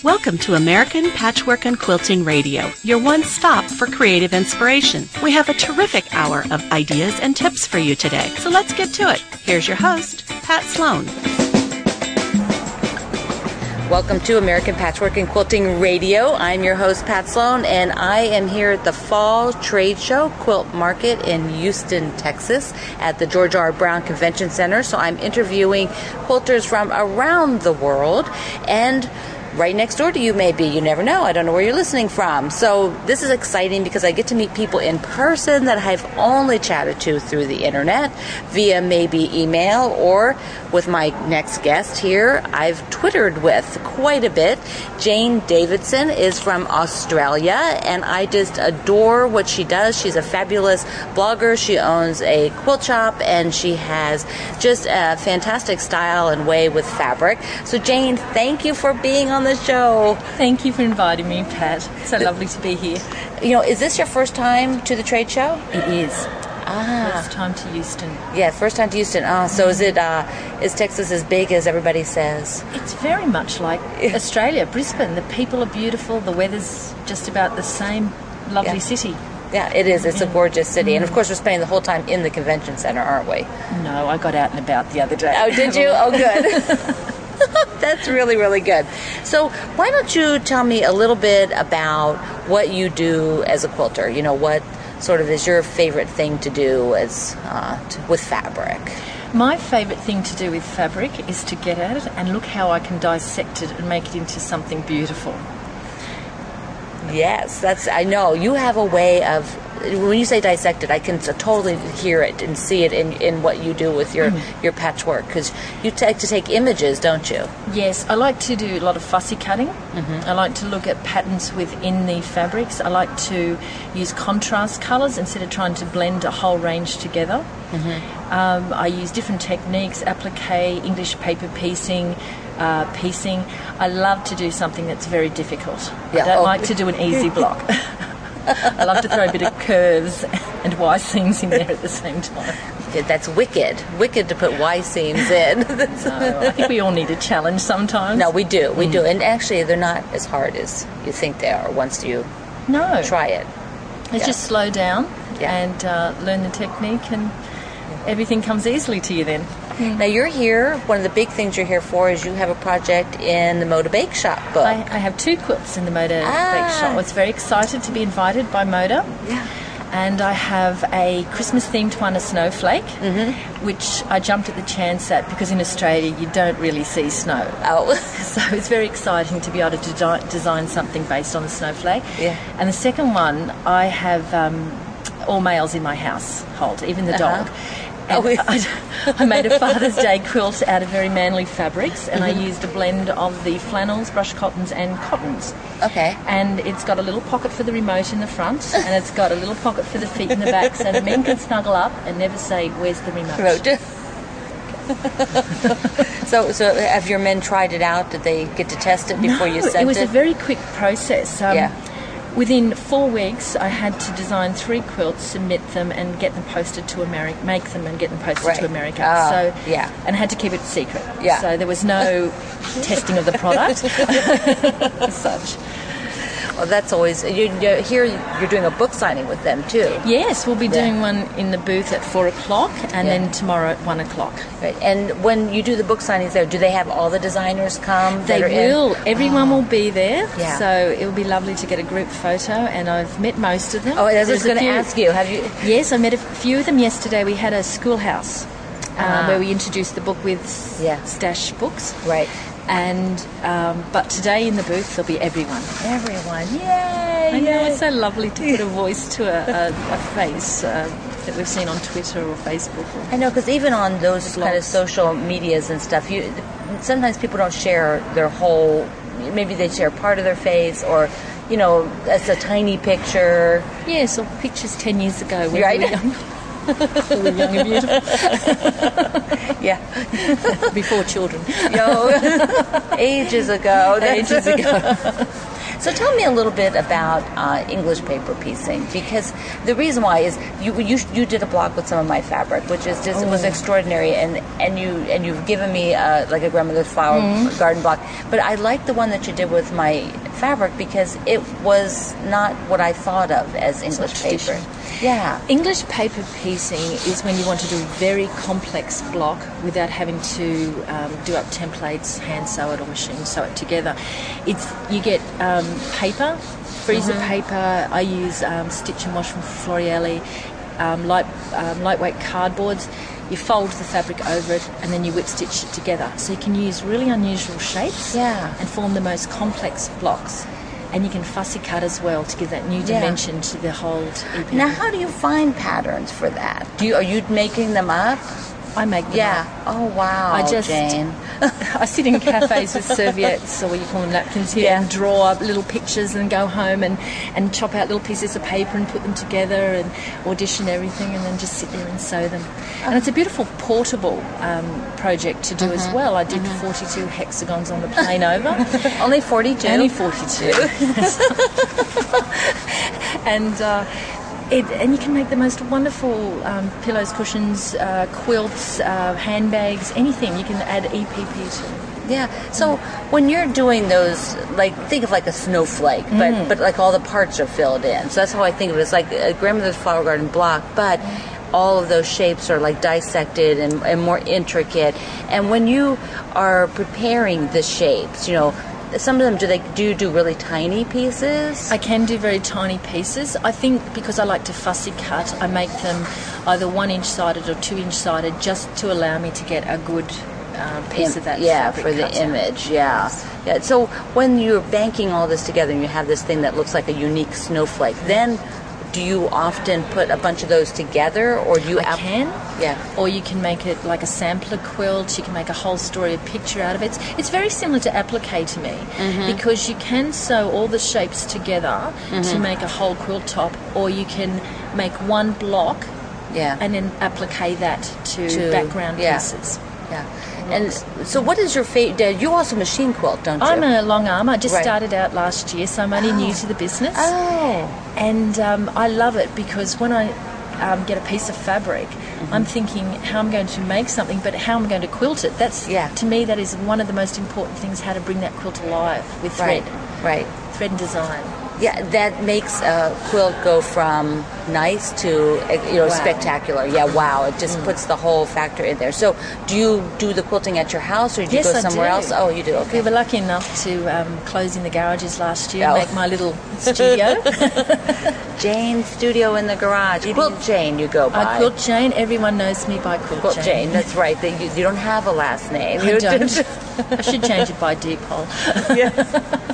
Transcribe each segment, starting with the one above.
Welcome to American Patchwork and Quilting Radio, your one stop for creative inspiration. We have a terrific hour of ideas and tips for you today, so let's get to it. Here's your host, Pat Sloan. Welcome to American Patchwork and Quilting Radio. I'm your host, Pat Sloan, and I am here at the Fall Trade Show Quilt Market in Houston, Texas, at the George R. Brown Convention Center. So I'm interviewing quilters from around the world, and right next door to you, maybe. You never know. I don't know where you're listening from. So this is exciting because I get to meet people in person that I've only chatted to through the internet, via maybe email, or with my next guest here, I've Twittered with quite a bit. Jane Davidson is from Australia, and I just adore what she does. She's a fabulous blogger. She owns a quilt shop, and she has just a fantastic style and way with fabric. So Jane, thank you for being on the show. Thank you for inviting me, Pat. So lovely to be here. You know, is this your first time to the trade show? It is. First time to Houston. Yeah, first time to Houston. So is Texas as big as everybody says? It's very much like Australia, Brisbane. The people are beautiful. The weather's just about the same. Lovely city. Yeah, it is. It's a gorgeous city. And of course, we're spending the whole time in the convention center, aren't we? No, I got out and about the other day. Oh, did you? Oh, good. That's really, really good. So why don't you tell me a little bit about what you do as a quilter? You know, what sort of is your favorite thing to do as with fabric? My favorite thing to do with fabric is to get at it and look how I can dissect it and make it into something beautiful. Yes, I know. You have a way of, when you say dissected, I can totally hear it and see it in what you do with your patchwork, because you like to take images, don't you? Yes, I like to do a lot of fussy cutting. I like to look at patterns within the fabrics. I like to use contrast colours instead of trying to blend a whole range together. I use different techniques, applique, English paper piecing, piecing. I love to do something that's very difficult. I don't like to do an easy block. I love to throw a bit of curves and Y seams in there at the same time. That's wicked. Wicked to put Y seams in. No, I think we all need a challenge sometimes. No, we do. We do. And actually, they're not as hard as you think they are once you try it. Let's just slow down and learn the technique, and everything comes easily to you then. Now you're here, one of the big things you're here for is you have a project in the Moda Bake Shop book. I have 2 quilts in the Moda Bake Shop. I was very excited to be invited by Moda. Yeah. And I have a Christmas-themed one, a snowflake, which I jumped at the chance at because in Australia you don't really see snow. Oh. So it's very exciting to be able to design something based on the snowflake. Yeah. And the second one, I have all males in my household, even the dog. And I made a Father's Day quilt out of very manly fabrics, and I used a blend of the flannels, brush cottons, and cottons. Okay. And it's got a little pocket for the remote in the front, and it's got a little pocket for the feet in the back, so the men can snuggle up and never say, "Where's the remote?" So have your men tried it out? Did they get to test it before you sent it? It was a very quick process. Within 4 weeks, I had to design 3 quilts, submit them, and get them posted to America. Make them and get them posted to America. And I had to keep it secret. Yeah. So there was no testing of the product as such. Well, that's always... Here you're doing a book signing with them, too. Yes, we'll be doing one in the booth at 4 o'clock and then tomorrow at 1 o'clock. Right. And when you do the book signings there, do they have all the designers come? They will. Everyone will be there. Yeah. So it will be lovely to get a group photo, and I've met most of them. Oh, I was going to ask you. Have you? Yes, I met a few of them yesterday. We had a schoolhouse where we introduced the book with stash books. Right. And but today in the booth there'll be everyone. Everyone, yay! I know, it's so lovely to put a voice to a face that we've seen on Twitter or Facebook. I know, because even on those kind of social medias and stuff, sometimes people don't share their whole. Maybe they share part of their face, or it's a tiny picture. Yes, or pictures 10 years ago when right. we were young. We were young and beautiful. Yeah. Before children. Ages ago. Ages ago. So tell me a little bit about English paper piecing, because the reason why is you did a block with some of my fabric, which is just was extraordinary, and you've given me like a grandmother's flower garden block, but I like the one that you did with my fabric because it was not what I thought of as English paper. Yeah. English paper piecing is when you want to do a very complex block without having to do up templates, hand sew it or machine sew it together. You get paper, freezer paper. I use Stitch and Wash from Florielli, lightweight cardboards. You fold the fabric over it and then you whip stitch it together. So you can use really unusual shapes and form the most complex blocks. And you can fussy cut as well to give that new dimension to the whole EP. Now, how do you find patterns for that? Are you making them up? I make them up. Yeah. Oh, wow, Jane. I sit in cafes with serviettes, or what you call them, napkins here, and draw up little pictures and go home and chop out little pieces of paper and put them together and audition everything and then just sit there and sew them. And it's a beautiful portable project to do as well. I did 42 hexagons on the plane over. Only 42? Only 42. And you can make the most wonderful pillows, cushions, quilts, handbags, anything. You can add EPP to. Yeah. So when you're doing those, like, think of like a snowflake, but like all the parts are filled in. So that's how I think of it. It's like a grandmother's flower garden block, but all of those shapes are like dissected and more intricate. And when you are preparing the shapes, some of them, do you do really tiny pieces? I can do very tiny pieces. I think because I like to fussy cut, I make them either 1-inch sided or 2-inch sided just to allow me to get a good piece of that fabric for the cut image. Yeah. So when you're banking all this together and you have this thing that looks like a unique snowflake, then do you often put a bunch of those together, or do you? I can. Yeah. Or you can make it like a sampler quilt. You can make a whole story, a picture out of it. It's very similar to applique to me, because you can sew all the shapes together to make a whole quilt top, or you can make one block and then applique that to background pieces. Yeah. And so what is your favorite? You also machine quilt, don't you? I'm a long arm. I just started out last year, so I'm only new to the business. Oh. And I love it because when I get a piece of fabric, I'm thinking how I'm going to make something, but how I'm going to quilt it. That's to me, that is one of the most important things, how to bring that quilt alive with thread. Right. Thread and design. Yeah, that makes a quilt go from nice to spectacular. Yeah, wow! It just puts the whole factor in there. So, do you do the quilting at your house, or do you go somewhere else? Oh, you do. Okay. We were lucky enough to close in the garages last year, make my little studio. Jane's Studio in the garage. Quilt Jane, you go by. Quilt Jane. Everyone knows me by Quilt Jane. That's right. You don't have a last name. I don't. I should change it by Deepole. Yeah.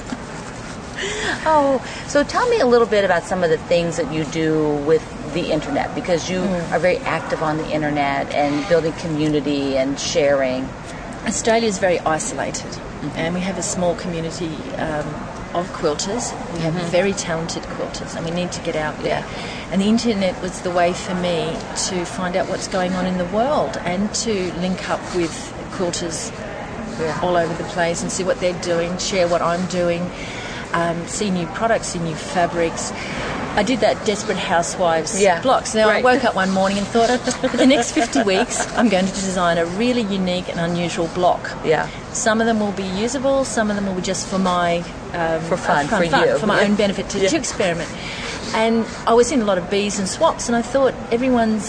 Oh, so tell me a little bit about some of the things that you do with the internet, because you are very active on the internet and building community and sharing. Australia is very isolated, and we have a small community of quilters. We have very talented quilters, and we need to get out there. And the internet was the way for me to find out what's going on in the world and to link up with quilters all over the place and see what they're doing, share what I'm doing. See new products, see new fabrics. I did that Desperate Housewives block. So I woke up one morning and thought, for the next 50 weeks, I'm going to design a really unique and unusual block. Yeah. Some of them will be usable, some of them will be just for my... for fun, for my own benefit, to experiment. And I was in a lot of bees and swaps, and I thought everyone's...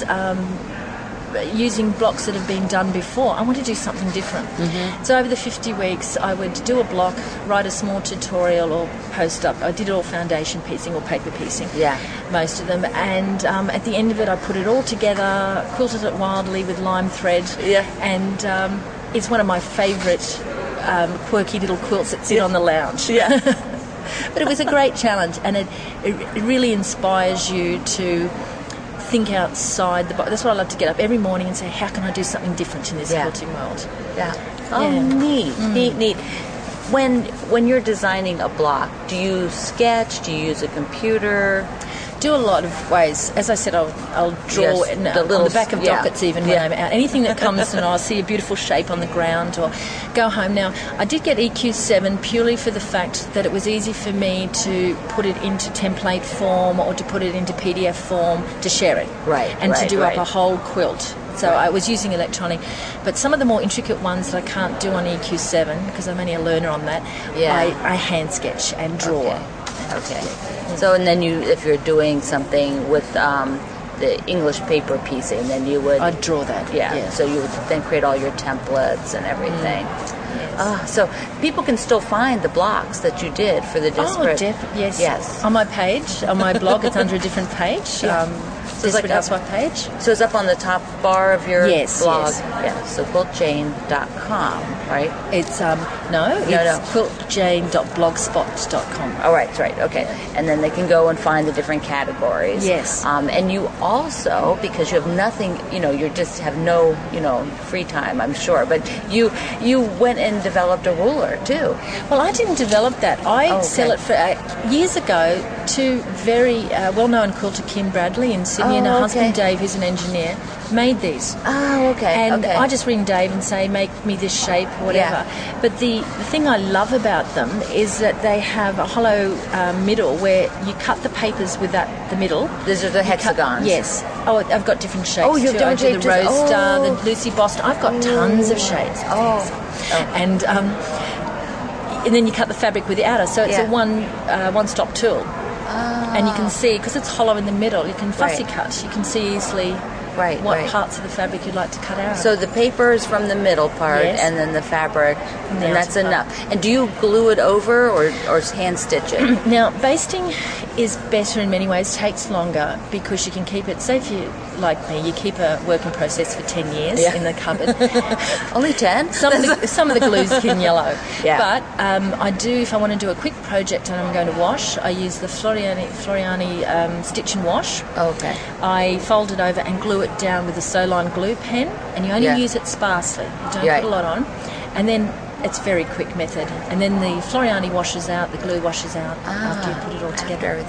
using blocks that have been done before. I want to do something different. So over the 50 weeks, I would do a block, write a small tutorial or post up. I did all foundation piecing or paper piecing, most of them. And at the end of it, I put it all together, quilted it wildly with lime thread. And it's one of my favourite quirky little quilts that sit on the lounge. But it was a great challenge, and it really inspires you to think outside the box. That's what I love, to get up every morning and say, how can I do something different in this quilting world? Oh, neat. When you're designing a block, do you sketch? Do you use a computer? do a lot of ways. As I said, I'll draw on the back of dockets even when I'm out. Anything that comes and I'll see a beautiful shape on the ground or go home. Now, I did get EQ7 purely for the fact that it was easy for me to put it into template form or to put it into PDF form to share it. And to do up a whole quilt. So I was using electronic, but some of the more intricate ones that I can't do on EQ7 because I'm only a learner on that, I hand sketch and draw. Okay. So, and then if you're doing something with the English paper piecing, then you would... I'd draw that. So you would then create all your templates and everything. So people can still find the blocks that you did for the disparate... Yes. On my page, on my blog, it's under a different page. So it's like Housewife page. So it's up on the top bar of your blog. Yes. So quiltjane.com, right? It's quiltjane.blogspot.com. Oh, right. Okay. And then they can go and find the different categories. Yes. And you also, because you have nothing, you just have no, free time, I'm sure. But you went and developed a ruler too. Well, I didn't develop that. I sell it for years ago to very well-known quilter Kim Bradley in Sydney, and her husband Dave, who's an engineer, made these. And I just ring Dave and say, make me this shape or whatever. But the thing I love about them is that they have a hollow middle where you cut the papers with the middle. These are the hexagons. Yes. Oh, I've got different shapes. Oh, you've different shapes. The Rose Star, the Lucy Boston. I've got tons of shades. And then you cut the fabric with the outer, so it's a one-stop tool. And you can see, because it's hollow in the middle, you can fussy cut. You can see easily what parts of the fabric you'd like to cut out. So the paper is from the middle part, and then the fabric, and that's enough. And do you glue it over or hand stitch it? Now, basting is better in many ways, takes longer, because you can keep it, say if you, like me, you keep a work in process for 10 years in the cupboard. Only 10? Some of the glues can yellow. But I do, if I want to do a quick project and I'm going to wash, I use the Floriani Stitch and Wash. I fold it over and glue it down with a Soline glue pen, and you only use it sparsely. You don't put a lot on. And then it's a very quick method. And then the Floriani washes out, the glue washes out after you put it all together.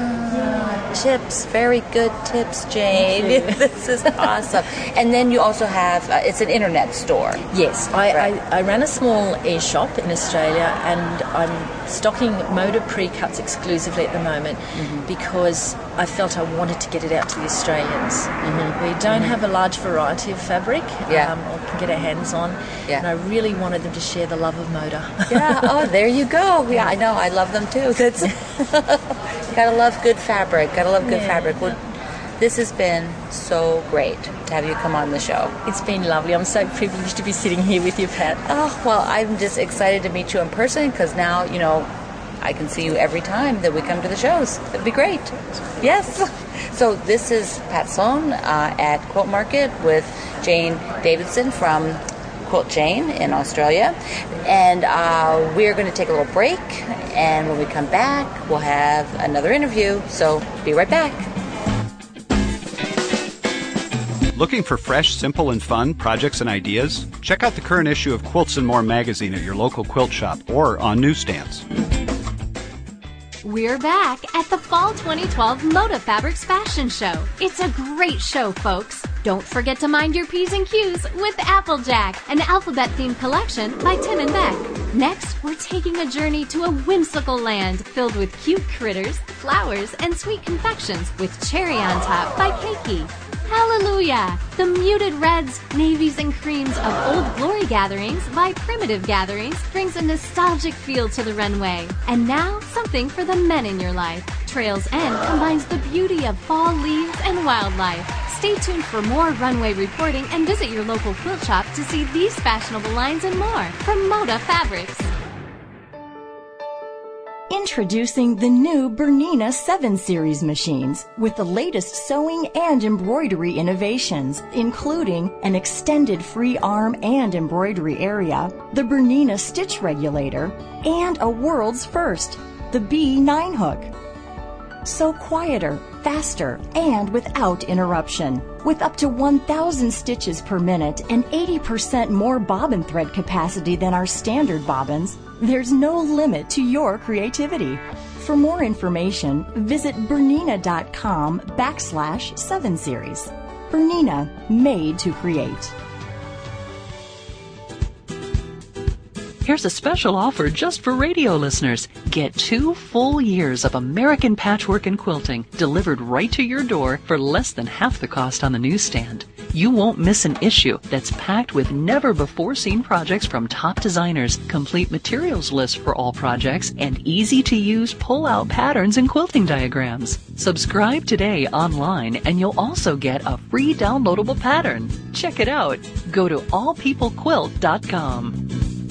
Tips, very good tips, Jane. This is awesome. And then you also have, it's an internet store. Yes, I ran a small e-shop in Australia, and I'm stocking Moda pre-cuts exclusively at the moment because I felt I wanted to get it out to the Australians. We don't have a large variety of fabric or can get our hands on, and I really wanted them to share the love of Moda. There you go. Yeah, I know. I love them too. That's gotta love good fabric. Fabric. Well, this has been so great to have you come on the show. It's been lovely. I'm so privileged to be sitting here with you, Pat. Oh, well, I'm just excited to meet you in person because now, I can see you every time that we come to the shows. It'd be great. Yes. So this is Pat Sloan at Quilt Market with Jane Davidson from Quilt Jane in Australia, and we're going to take a little break, and when we come back we'll have another interview, so be right back. Looking for fresh, simple, and fun projects and ideas? Check out the current issue of Quilts and More magazine at your local quilt shop or on newsstands. We're back at the Fall 2012 Moda Fabrics Fashion Show. It's a great show, folks. Don't forget to mind your P's and Q's with Applejack, an alphabet-themed collection by Tim and Beck. Next, we're taking a journey to a whimsical land filled with cute critters, flowers, and sweet confections with Cherry on Top by Keiki. Hallelujah! The muted reds, navies, and creams of Old Glory Gatherings by Primitive Gatherings brings a nostalgic feel to the runway. And now, something for the men in your life. Trails End combines the beauty of fall leaves and wildlife. Stay tuned for more runway reporting and visit your local quilt shop to see these fashionable lines and more from Moda Fabrics. Introducing the new Bernina 7 Series machines with the latest sewing and embroidery innovations, including an extended free arm and embroidery area, the Bernina Stitch Regulator, and a world's first, the B9 hook. So quieter, faster, and without interruption. With up to 1,000 stitches per minute and 80% more bobbin thread capacity than our standard bobbins, there's no limit to your creativity. For more information, visit Bernina.com/7 Series. Bernina, made to create. Here's a special offer just for radio listeners. Get 2 full years of American Patchwork and Quilting delivered right to your door for less than half the cost on the newsstand. You won't miss an issue that's packed with never-before-seen projects from top designers, complete materials lists for all projects, and easy-to-use pull-out patterns and quilting diagrams. Subscribe today online, and you'll also get a free downloadable pattern. Check it out. Go to allpeoplequilt.com.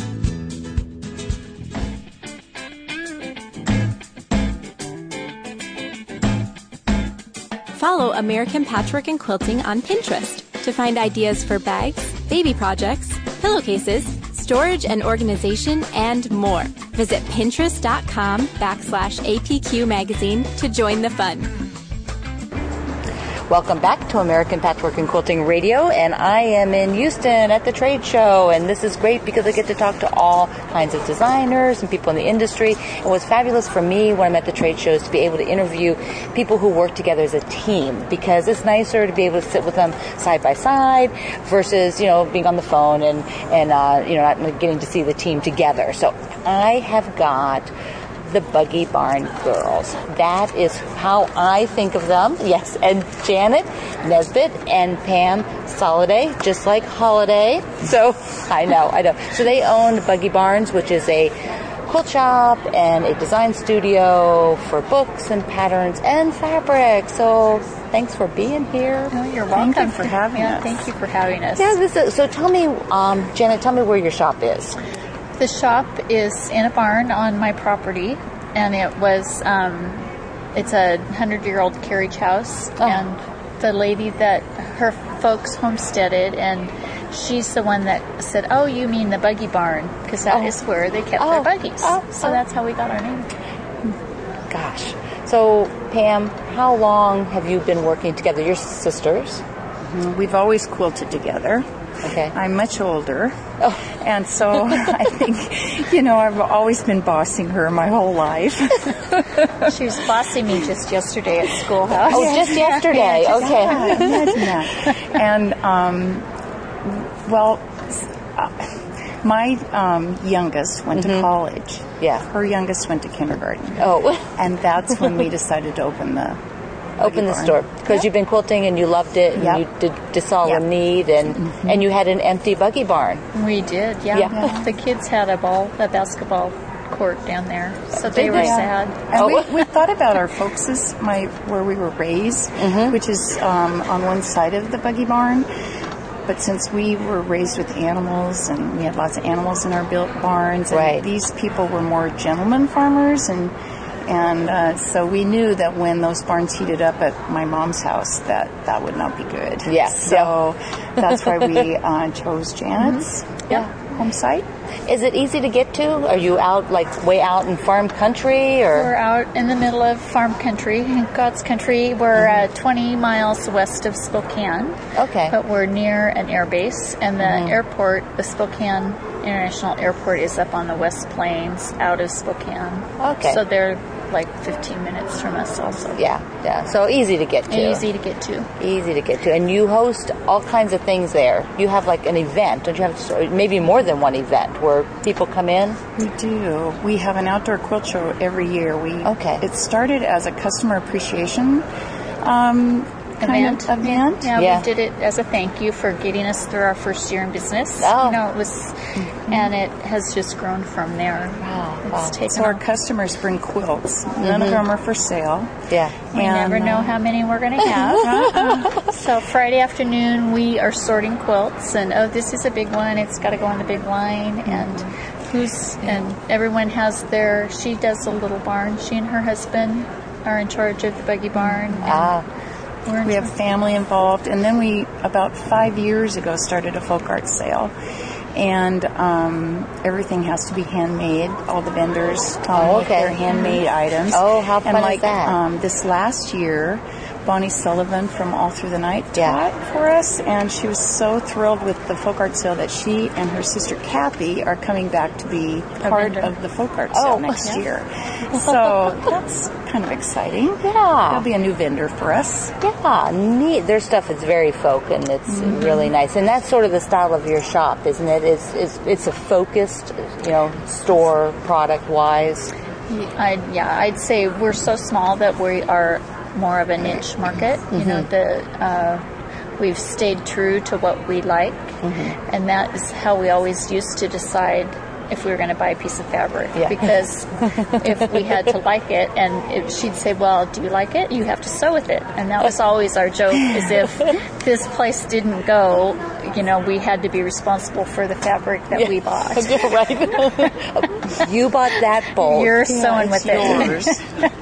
Follow American Patchwork and Quilting on Pinterest to find ideas for bags, baby projects, pillowcases, storage and organization, and more. Visit pinterest.com/APQ magazine to join the fun. Welcome back to American Patchwork and Quilting Radio, and I am in Houston at the trade show, and this is great because I get to talk to all kinds of designers and people in the industry. And what's fabulous for me when I'm at the trade show is to be able to interview people who work together as a team, because it's nicer to be able to sit with them side by side versus, being on the phone and not getting to see the team together. So I have got the Buggy Barn Girls. That is how I think of them. Yes, and Janet Nesbitt and Pam Soliday, just like Holiday. So, I know. So they own Buggy Barns, which is a quilt shop and a design studio for books and patterns and fabric. So, thanks for being here. No, you're welcome. Thank you for having us. Thank you for having us. Yeah, so tell me, Janet, tell me where your shop is. The shop is in a barn on my property, and it was, it's a 100-year-old carriage house, and the lady that her folks homesteaded, and she's the one that said, "Oh, you mean the Buggy Barn," because that is where they kept their buggies. So that's how we got our name. Gosh. So, Pam, how long have you been working together? You're sisters? We've always quilted together. Okay. I'm much older. And so I think, I've always been bossing her my whole life. She was bossing me just yesterday at schoolhouse. Oh, just yesterday. Okay. Imagine that. And, my youngest went to college. Yeah. Her youngest went to kindergarten. Oh. And that's when we decided to open the store, because you've been quilting and you loved it, and you just saw a need, and you had an empty Buggy Barn. We did, yeah. The kids had a basketball court down there, so they were sad. And we thought about our folks' where we were raised, which is on one side of the Buggy Barn. But since we were raised with animals, and we had lots of animals in our built barns, and these people were more gentleman farmers, and so we knew that when those barns heated up at my mom's house, that would not be good. Yes. So that's why we chose Janet's home site. Is it easy to get to? Are you out, way out in farm country? Or? We're out in the middle of farm country, in God's country. We're 20 miles west of Spokane. Okay. But we're near an air base, and the airport, the Spokane International Airport, is up on the West Plains out of Spokane. Okay. So they're 15 minutes from us also. Yeah. So easy to get to. Easy to get to. And you host all kinds of things there. You have an event. Don't you have maybe more than one event where people come in? We do. We have an outdoor quilt show every year. It started as a customer appreciation event. Yeah, we did it as a thank you for getting us through our first year in business. It was, and it has just grown from there. Wow. So our customers bring quilts. None of them are for sale. Yeah. We never know how many we're going to have. So Friday afternoon we are sorting quilts, and this is a big one. It's got to go on the big line, and everyone has she does a little barn. She and her husband are in charge of the Buggy Barn. We have family involved, and then we, about 5 years ago, started a folk art sale, and everything has to be handmade. All the vendors with their handmade items. Oh, how fun is that? This last year, Bonnie Sullivan from All Through the Night taught for us, and she was so thrilled with the folk art sale that she and her sister Kathy are coming back to be part of the folk art sale next year. So that's kind of exciting. Yeah. There'll be a new vendor for us. Yeah, neat. Their stuff is very folk, and it's really nice. And that's sort of the style of your shop, isn't it? It's a focused, store product-wise. I'd say we're so small that we are more of a niche market. We've stayed true to what we like, and that is how we always used to decide if we were going to buy a piece of fabric. Yeah. Because if we had to like it, and she'd say, well, do you like it? You have to sew with it. And that was always our joke, is if this place didn't go, we had to be responsible for the fabric that we bought. Right. You bought that bolt. You're sewing with yours. it.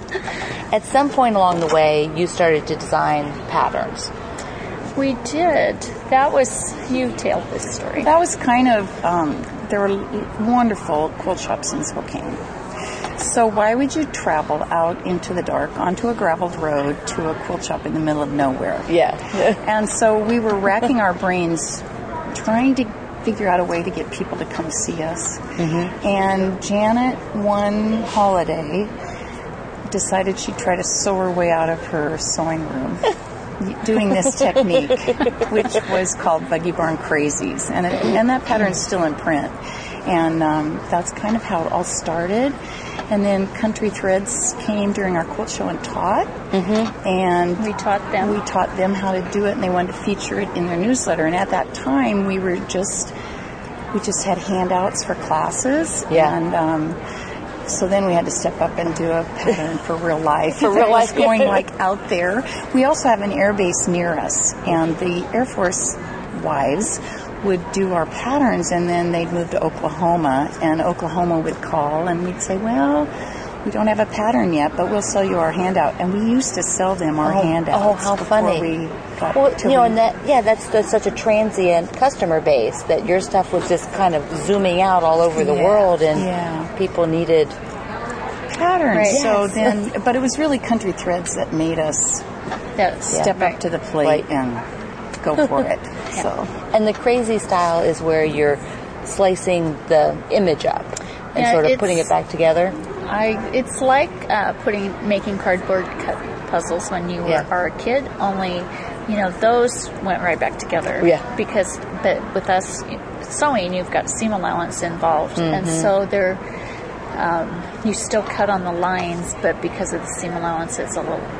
At some point along the way, you started to design patterns. We did. That was, you tell this story. That was kind of, there were wonderful quilt shops in Spokane. So why would you travel out into the dark onto a graveled road to a quilt shop in the middle of nowhere? Yeah. And so we were racking our brains trying to figure out a way to get people to come see us. And Janet, one holiday, decided she'd try to sew her way out of her sewing room doing this technique, which was called Buggy Barn Crazies. And that pattern's still in print. And that's kind of how it all started. And then Country Threads came during our quilt show and taught. And we taught them how to do it, and they wanted to feature it in their newsletter. And at that time, we just had handouts for classes. Yeah. And so then we had to step up and do a pattern for real life. For real life. Going out there. We also have an air base near us, and the Air Force wives would do our patterns, and then they'd move to Oklahoma, and Oklahoma would call, and we'd say, well, we don't have a pattern yet, but we'll sell you our handout. And we used to sell them our handouts. Oh, how funny. We got that's such a transient customer base that your stuff was just kind of zooming out all over the world, and people needed patterns. Right. So then, but it was really Country Threads that made us step up to the plate and go for it. So, and the crazy style is where you're slicing the image up and sort of putting it back together. It's like making cardboard puzzles when you are a kid, only, those went right back together. Yeah. But with us sewing, you've got seam allowance involved. And so you still cut on the lines, but because of the seam allowance, they're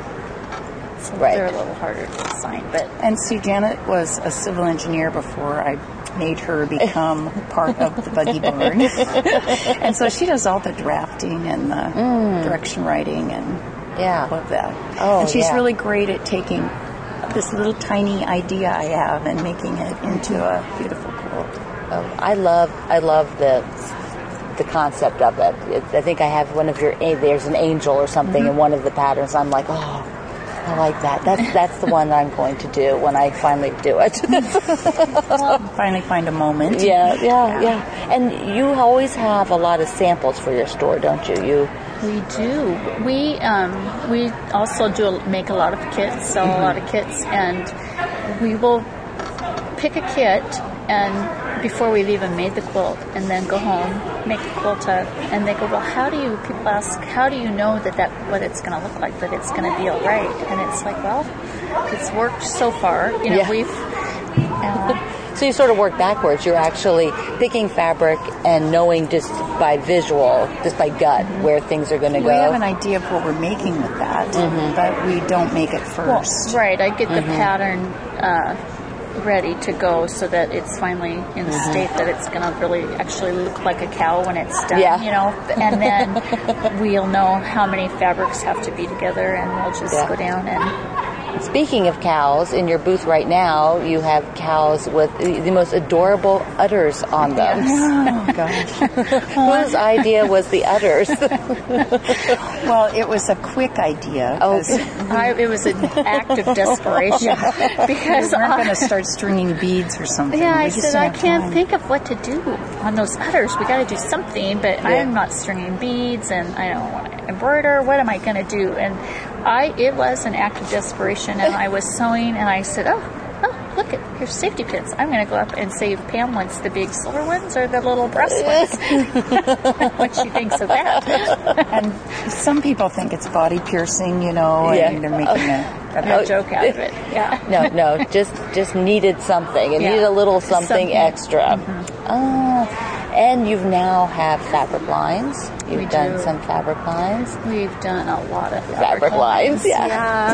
a little harder to design. And see, Janet was a civil engineer before I made her become part of the Buggy Barn. And so she does all the drafting and the direction writing and all of that. Oh, and she's really great at taking this little tiny idea I have and making it into a beautiful quilt. Oh, I love the concept of it. I think I have one of there's an angel or something in one of the patterns. I'm like, oh, I like that. That's the one I'm going to do when I finally do it. Finally find a moment. Yeah. And you always have a lot of samples for your store, don't you? We do. We also make a lot of kits, sell a lot of kits, and we will pick a kit and before we've even made the quilt, and then go home, make the quilt up, and they go, well, people ask, how do you know that what it's going to look like, that it's going to be all right? And it's like, well, it's worked so far. We've... So you sort of work backwards. You're actually picking fabric and knowing just by visual, just by gut, where things are going to go. We have an idea of what we're making with that, but we don't make it first. Well, right. I get the pattern ready to go so that it's finally in the state that it's going to really actually look like a cow when it's done, and then we'll know how many fabrics have to be together, and we'll just go down and... Speaking of cows, in your booth right now, you have cows with the most adorable udders on them. Oh, gosh. Whose idea was the udders? Well, it was a quick idea. It was an act of desperation. Because we weren't going to start stringing beads or something. Yeah, I said, I can't think of what to do on those udders. We got to do something, but I'm not stringing beads, and I don't want to embroider. What am I going to do? And It was an act of desperation, and I was sewing, and I said, oh, look, here's safety pins. I'm going to go up and save Pam wants the big silver ones or the little brass ones. What she thinks of that. And some people think it's body piercing, and they're making a joke out of it. Yeah. No, just needed something. It needed a little something extra. Mm-hmm. And you've now have fabric lines. You've done some fabric lines. We've done a lot of fabric lines. Yeah.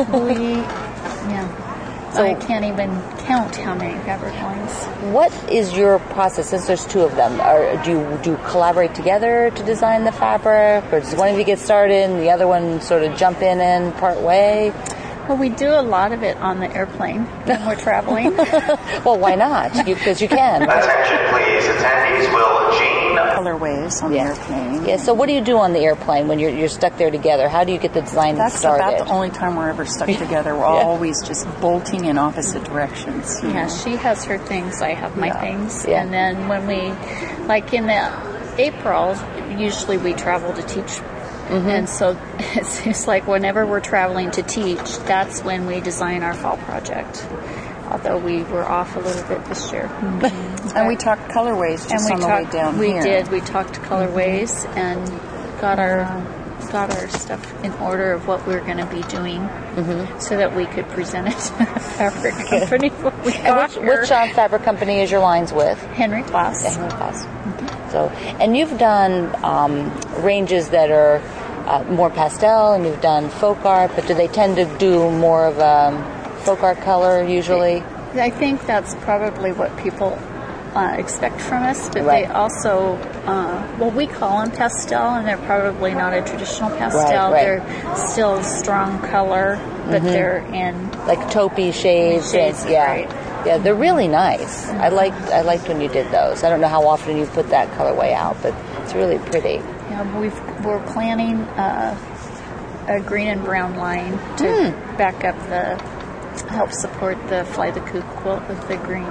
So I can't even count how many fabric lines. What is your process, since there's two of them? Do you collaborate together to design the fabric, or does one of you get started and the other one sort of jump in part way? Well, we do a lot of it on the airplane when we're traveling. Well, why not? Because you can. Attention, please. Attendees will Jean. Colorways on the airplane. Yeah, so what do you do on the airplane when you're stuck there together? How do you get the design started? That's about the only time we're ever stuck together. We're always just bolting in opposite directions. Yeah, she has her things, I have my things. Yeah. And then when we, like in the April, usually we travel to teach. Mm-hmm. And so it's like whenever we're traveling to teach, that's when we design our fall project. Although we were off a little bit this year. Mm-hmm. And we talked colorways on the way down here. We did. We talked colorways and got our stuff in order of what we were going to be doing so that we could present it to the fabric company. Which fabric company is your lines with? Henry Claus. Yeah, Henry Claus. Mm-hmm. So, and you've done ranges that are more pastel, and you've done folk art, but do they tend to do more of folk art color usually? I think that's probably what people expect from us, but they also, we call them pastel, and they're probably not a traditional pastel. Right. They're still strong color, but they're in like taupey shades. Yeah, they're really nice. I liked when you did those. I don't know how often you put that colorway out, but it's really pretty. Yeah, we're planning a green and brown line to back up help support the Fly the Coop quilt with the green.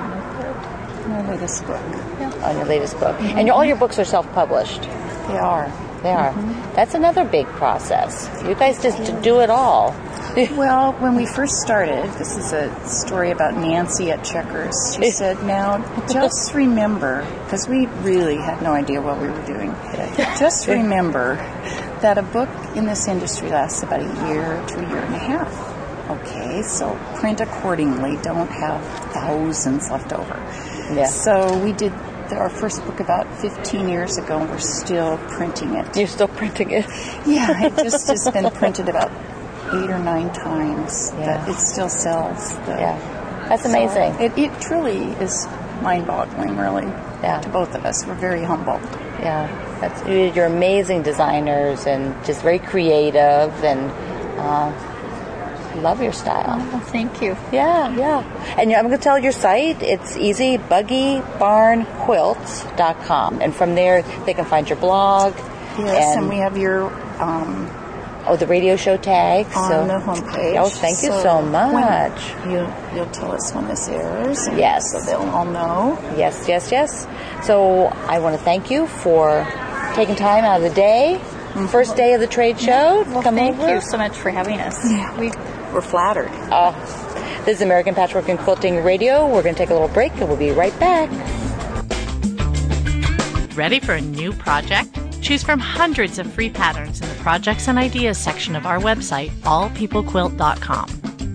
My latest book. Yeah. On your latest book. Mm-hmm. And all your books are self-published. They are. Mm-hmm. That's another big process. You guys just do it all. Well, when we first started, this is a story about Nancy at Checkers. She said, now, just remember, because we really had no idea what we were doing, just remember that a book in this industry lasts about a year to a year and a half. Okay, so print accordingly. Don't have thousands left over. Yeah. So we did our first book about 15 years ago, and we're still printing it. You're still printing it? Yeah, it just has been printed about 8 or 9 times. But it still sells. That's amazing. So it truly is mind-boggling, really, to both of us. We're very humbled. Yeah, you're amazing designers and just very creative, and love your style. Oh, thank you. Yeah. And I'm going to tell your site. It's easy, buggybarnquilts.com. And from there, they can find your blog. Yes, and we have your... the radio show tag. On the homepage. Oh, thank you so much. You'll tell us when this airs. Yes. So they'll all know. Yes. So I want to thank you for taking time out of the day. First day of the trade show. Thank you so much for having us. Yeah. We're flattered. This is American Patchwork and Quilting Radio. We're going to take a little break, and we'll be right back. Ready for a new project? Choose from hundreds of free patterns in the Projects and Ideas section of our website, allpeoplequilt.com.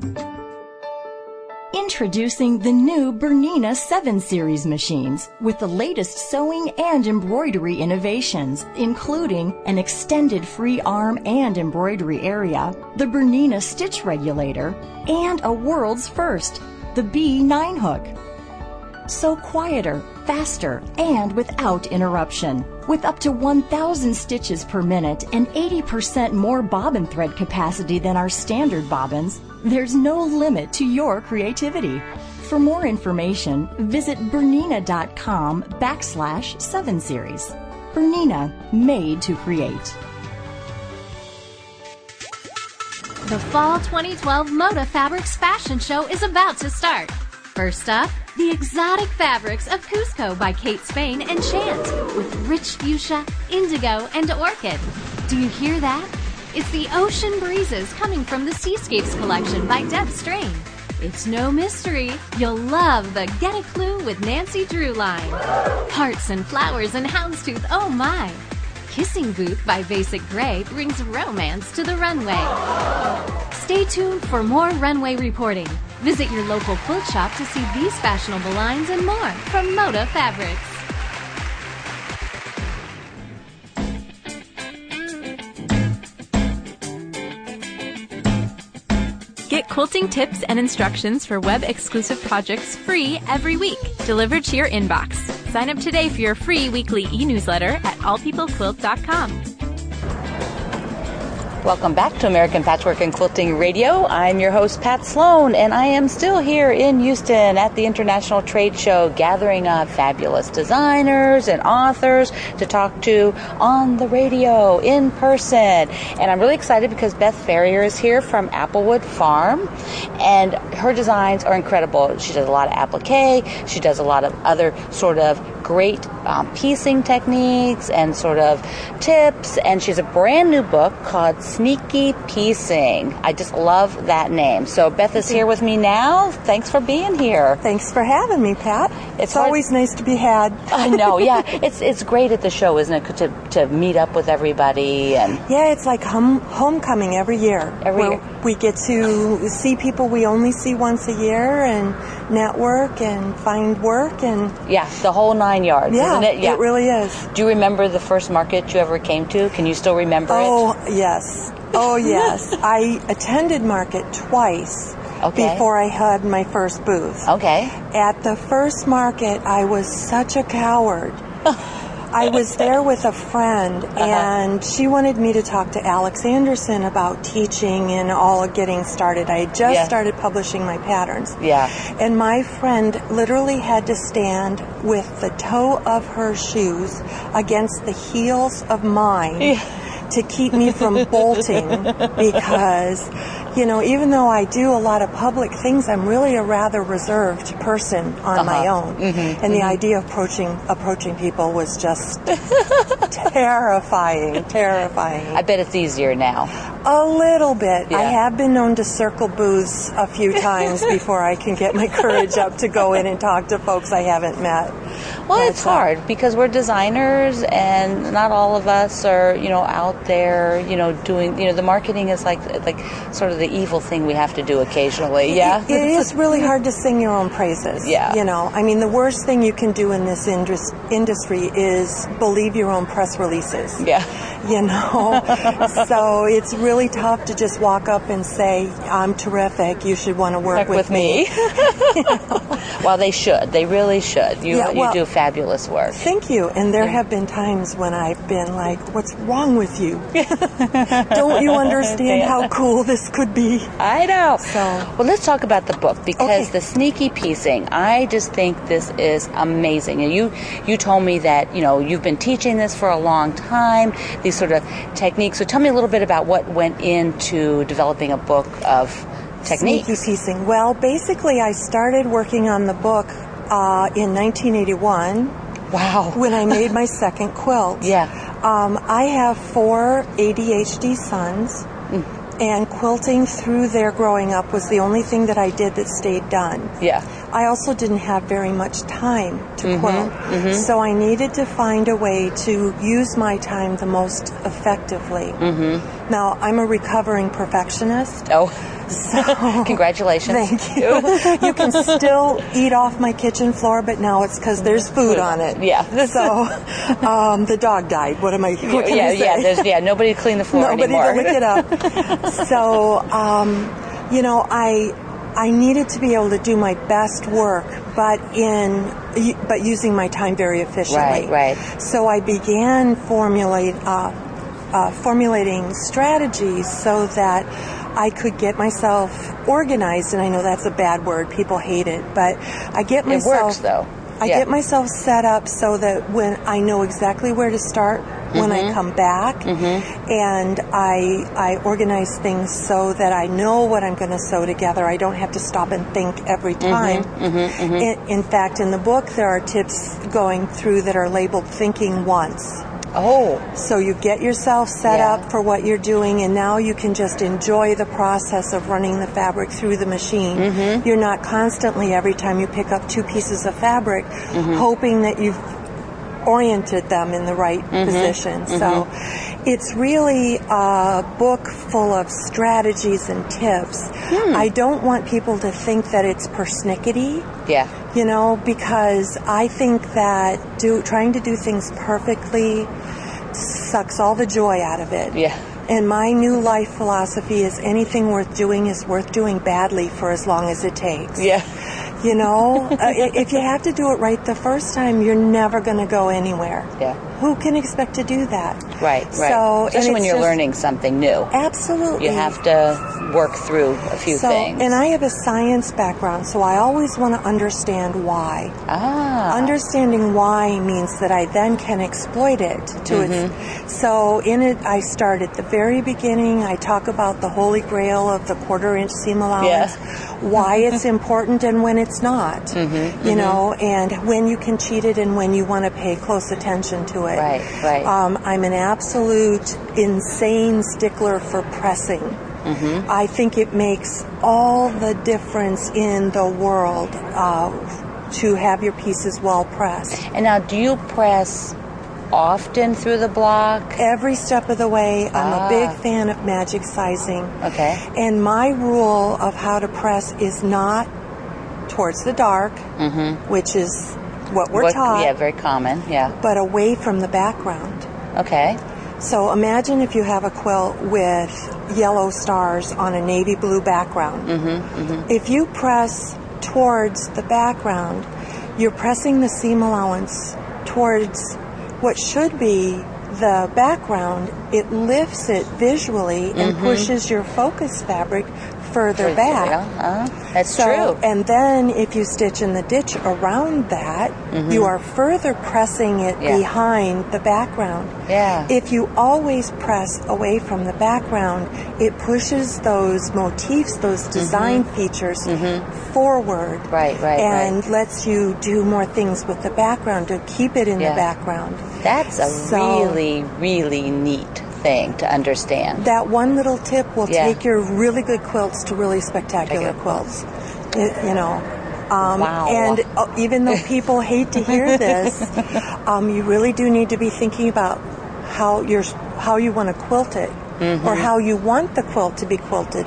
Introducing the new Bernina 7 Series machines with the latest sewing and embroidery innovations, including an extended free arm and embroidery area, the Bernina Stitch Regulator, and a world's first, the B9 hook. So quieter, faster, and without interruption. With up to 1,000 stitches per minute and 80% more bobbin thread capacity than our standard bobbins, there's no limit to your creativity. For more information, visit Bernina.com/7 Series. Bernina, made to create. The Fall 2012 Moda Fabrics Fashion Show is about to start. First up, the exotic fabrics of Cusco by Kate Spain and Shant with rich fuchsia, indigo, and orchid. Do you hear that? It's the Ocean Breezes coming from the Seascapes collection by Deb Strain. It's no mystery. You'll love the Get a Clue with Nancy Drew line. Hearts and flowers and houndstooth, oh my. Kissing Booth by Basic Grey brings romance to the runway. Stay tuned for more runway reporting. Visit your local quilt shop to see these fashionable lines and more from Moda Fabrics. Get quilting tips and instructions for web-exclusive projects free every week, delivered to your inbox. Sign up today for your free weekly e-newsletter at allpeoplequilt.com. Welcome back to American Patchwork and Quilting Radio. I'm your host, Pat Sloan, and I am still here in Houston at the International Trade Show, gathering up fabulous designers and authors to talk to on the radio, in person. And I'm really excited because Beth Ferrier is here from Applewood Farm, and her designs are incredible. She does a lot of applique. She does a lot of other sort of great piecing techniques and sort of tips, and she has a brand new book called Sneaky Piecing. I just love that name. So Beth is here with me now. Thanks for being here. Thanks for having me, Pat. It's always nice to be had. I know, yeah. It's great at the show, isn't it, to meet up with everybody? And yeah, it's like homecoming every year. We get to see people we only see once a year and network and find work and yeah, the whole 9 yards, isn't it? Yeah, it really is. Do you remember the first market you ever came to? Can you still remember it? Oh, yes. I attended market twice before I had my first booth. Okay. At the first market, I was such a coward. I was there with a friend, and she wanted me to talk to Alex Anderson about teaching and all getting started. I had just started publishing my patterns. Yeah. And my friend literally had to stand with the toe of her shoes against the heels of mine to keep me from bolting because, you know, even though I do a lot of public things, I'm really a rather reserved person on my own. And the idea of approaching people was just terrifying. I bet it's easier now. A little bit. Yeah. I have been known to circle booths a few times before I can get my courage up to go in and talk to folks I haven't met. Well, it's hard because we're designers and not all of us are, you know, out there, you know, doing, you know, the marketing is like sort of the evil thing we have to do occasionally. Yeah. It is really hard to sing your own praises. Yeah. You know, I mean, the worst thing you can do in this industry is believe your own press releases. Yeah. You know, so it's really tough to just walk up and say, I'm terrific, you should want to work with me. You know? Well, they should. They really should. You do fabulous work. Thank you. And there have been times when I've been like, what's wrong with you? Don't you understand how cool this could be? I know. Well, let's talk about the book because the Sneaky Piecing, I just think this is amazing. And you told me that, you know, you've been teaching this for a long time, these sort of techniques. So tell me a little bit about what went into developing a book of techniques. Sneaky piecing. Well, basically, I started working on the book in 1981. Wow. When I made my second quilt. Yeah. I have 4 ADHD sons, and quilting through their growing up was the only thing that I did that stayed done. Yeah. I also didn't have very much time to quilt, so I needed to find a way to use my time the most effectively. Now, I'm a recovering perfectionist. Oh. So, congratulations. Thank you. You can still eat off my kitchen floor, but now it's because there's food on it. Yeah. So, the dog died. What can I say? Nobody to clean the floor anymore. Nobody to lick it up. So, you know, I needed to be able to do my best work, but using my time very efficiently. Right. So I began formulating strategies so that I could get myself organized, and I know that's a bad word. People hate it, but I get myself... It works, though. I get myself set up so that when I know exactly where to start when I come back, and I organize things so that I know what I'm going to sew together. I don't have to stop and think every time. In fact, in the book, there are tips going through that are labeled thinking once. Oh. So you get yourself set up for what you're doing, and now you can just enjoy the process of running the fabric through the machine. You're not constantly, every time you pick up 2 pieces of fabric, hoping that you've oriented them in the right position. So it's really a book full of strategies and tips. I don't want people to think that it's persnickety. Yeah. You know, because I think that trying to do things perfectly sucks all the joy out of it. Yeah. And my new life philosophy is anything worth doing is worth doing badly for as long as it takes. Yeah. You know, if you have to do it right the first time, you're never going to go anywhere. Yeah. Who can expect to do that? Right. So, especially when you're learning something new. Absolutely. You have to work through a few things. And I have a science background, so I always want to understand why. Understanding why means that I then can exploit it to its. So in it, I start at the very beginning. I talk about the holy grail of the 1/4-inch seam allowance, why it's important and when it's not. You know, and when you can cheat it and when you want to pay close attention to it. Right. I'm an absolute insane stickler for pressing. I think it makes all the difference in the world to have your pieces well pressed. And now, do you press often through the block? Every step of the way. I'm a big fan of magic sizing. Okay. And my rule of how to press is not towards the dark, which is what we're taught. Yeah, very common, but away from the background. Okay. So imagine if you have a quilt with yellow stars on a navy blue background. If you press towards the background, you're pressing the seam allowance towards what should be the background. It lifts it visually and pushes your focus fabric further back. That's true. And then if you stitch in the ditch around that, you are further pressing it behind the background. Yeah. If you always press away from the background, it pushes those motifs, those design features forward. And lets you do more things with the background to keep it in the background. That's a really, really neat thing to understand. That one little tip will take your really good quilts to really spectacular quilts. You know. Wow. And even though people hate to hear this, you really do need to be thinking about how you want to quilt it, or how you want the quilt to be quilted.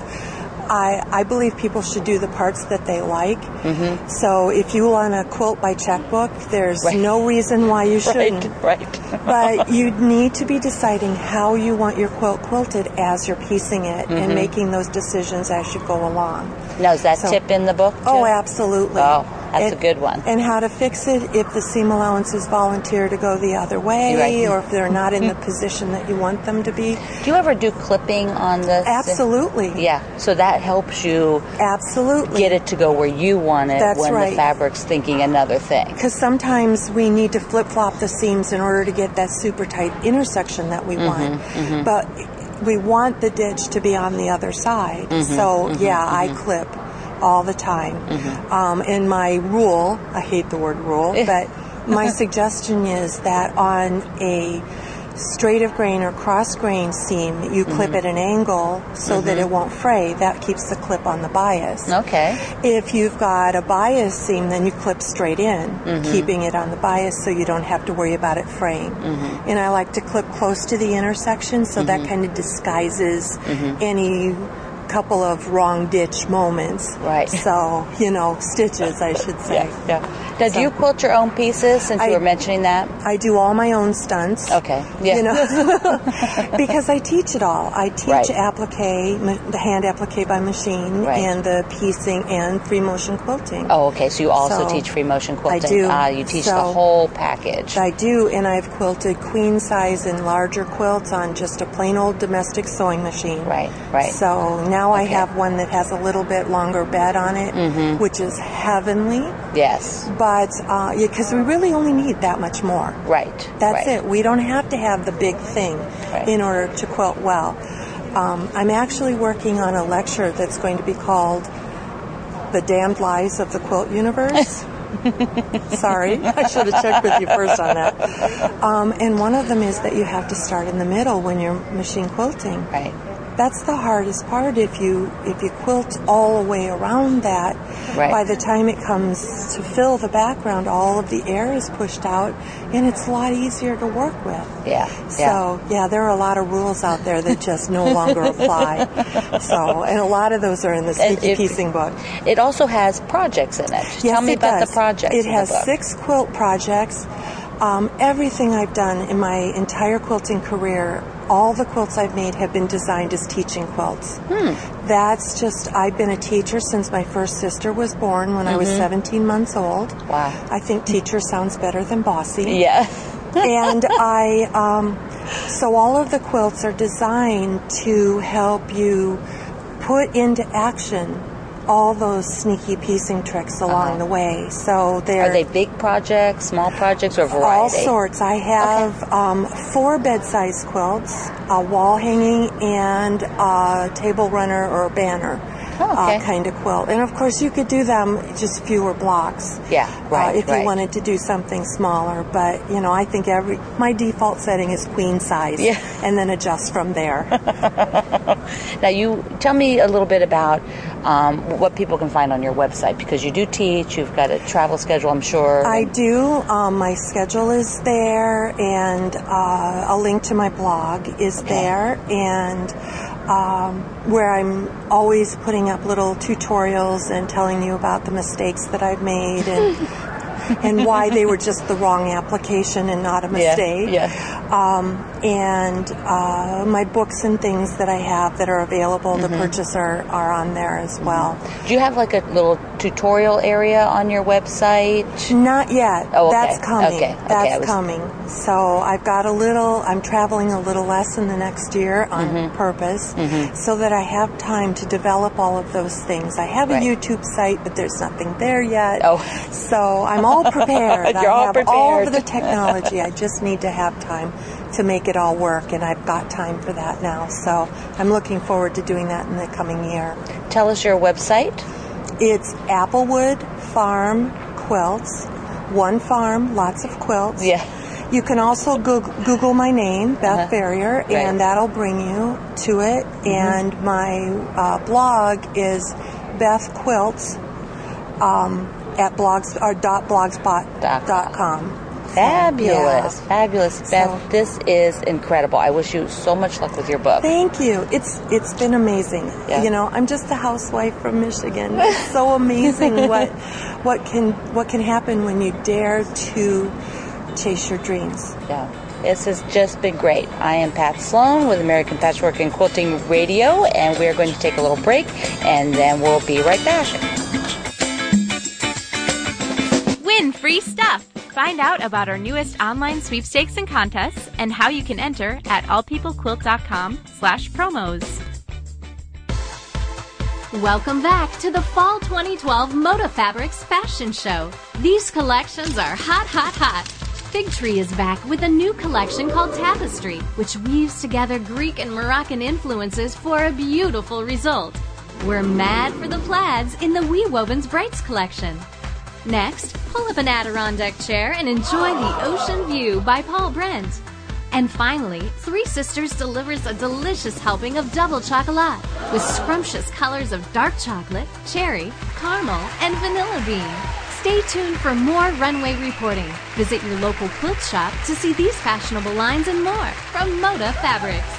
I believe people should do the parts that they like. So if you want to quilt by checkbook, there's no reason why you shouldn't. But you need to be deciding how you want your quilt quilted as you're piecing it and making those decisions as you go along. Now, is that tip in the book too? Oh, absolutely. Oh, that's a good one. And how to fix it if the seam allowances volunteer to go the other way, or if they're not in the position that you want them to be. Do you ever do clipping on the... Absolutely. Yeah, so that helps you get it to go where you want it when the fabric's thinking another thing. Because sometimes we need to flip-flop the seams in order to get that super tight intersection that we want. But we want the ditch to be on the other side. So, I clip all the time. And my rule, I hate the word rule, but my suggestion is that on a straight of grain or cross grain seam, you clip at an angle so that it won't fray. That keeps the clip on the bias. Okay. If you've got a bias seam, then you clip straight in, keeping it on the bias so you don't have to worry about it fraying. And I like to clip close to the intersection so that kind of disguises any couple of wrong ditch moments. So, stitches, I should say. Now, do you quilt your own pieces, since you were mentioning that? I do all my own stunts. Okay. Because I teach it all. I teach applique, the hand applique by machine, and the piecing and free motion quilting. Oh, okay. So you also teach free motion quilting. I do. You teach the whole package. I do, and I've quilted queen size and larger quilts on just a plain old domestic sewing machine. So now I have one that has a little bit longer bed on it, which is heavenly. Yes. But But, because we really only need that much more. Right. That's it. We don't have to have the big thing in order to quilt well. I'm actually working on a lecture that's going to be called The Damned Lies of the Quilt Universe. Sorry, I should have checked with you first on that. And one of them is that you have to start in the middle when you're machine quilting. Right. That's the hardest part. If you quilt all the way around that, by the time it comes to fill the background, all of the air is pushed out, and it's a lot easier to work with. Yeah. So, there are a lot of rules out there that just no longer apply. So, and a lot of those are in the Sneaky Piecing book. It also has projects in it. Yes, Tell me about the projects. It has 6 quilt projects. Everything I've done in my entire quilting career, all the quilts I've made have been designed as teaching quilts. That's just, I've been a teacher since my first sister was born when I was 17 months old. Wow. I think teacher sounds better than bossy. Yeah. And so all of the quilts are designed to help you put into action all those sneaky piecing tricks along the way. So are they big projects, small projects, or a variety? All sorts. I have 4 bed-size quilts, a wall hanging, and a table runner or banner kind of quilt. And of course, you could do them just fewer blocks. Yeah, if you wanted to do something smaller. But I think my default setting is queen size, and then adjust from there. Now, you tell me a little bit about what people can find on your website, because you do teach. You've got a travel schedule, I'm sure. I do. My schedule is there, and a link to my blog is there, and where I'm always putting up little tutorials and telling you about the mistakes that I've made and why they were just the wrong application and not a mistake. And my books and things that I have that are available to purchase are on there as well. Do you have like a little tutorial area on your website? Not yet. Oh, okay. That's coming. That's coming. So I've got I'm traveling a little less in the next year on purpose so that I have time to develop all of those things. I have a YouTube site, but there's nothing there yet. So I'm all prepared. You're all prepared. All of the technology. I just need to have time to make it all work, and I've got time for that now. So I'm looking forward to doing that in the coming year. Tell us your website. It's Applewood Farm Quilts. One farm, lots of quilts. Yeah. You can also Google my name, Beth Ferrier, and that'll bring you to it. And my blog is Beth Quilts at blogspot.com. Fabulous. Beth, this is incredible. I wish you so much luck with your book. Thank you. It's been amazing. I'm just a housewife from Michigan. It's so amazing what can happen when you dare to chase your dreams. Yeah. This has just been great. I am Pat Sloan with American Patchwork and Quilting Radio, and we're going to take a little break, and then we'll be right back. Win free stuff. Find out about our newest online sweepstakes and contests and how you can enter at allpeoplequilt.com/promos. Welcome back to the Fall 2012 Moda Fabrics Fashion Show. These collections are hot, hot, hot. Fig Tree is back with a new collection called Tapestry, which weaves together Greek and Moroccan influences for a beautiful result. We're mad for the plaids in the We Wovens Brights collection. Next, pull up an Adirondack chair and enjoy the ocean view by Paul Brent. And finally, Three Sisters delivers a delicious helping of double chocolat with scrumptious colors of dark chocolate, cherry, caramel, and vanilla bean. Stay tuned for more runway reporting. Visit your local quilt shop to see these fashionable lines and more from Moda Fabrics.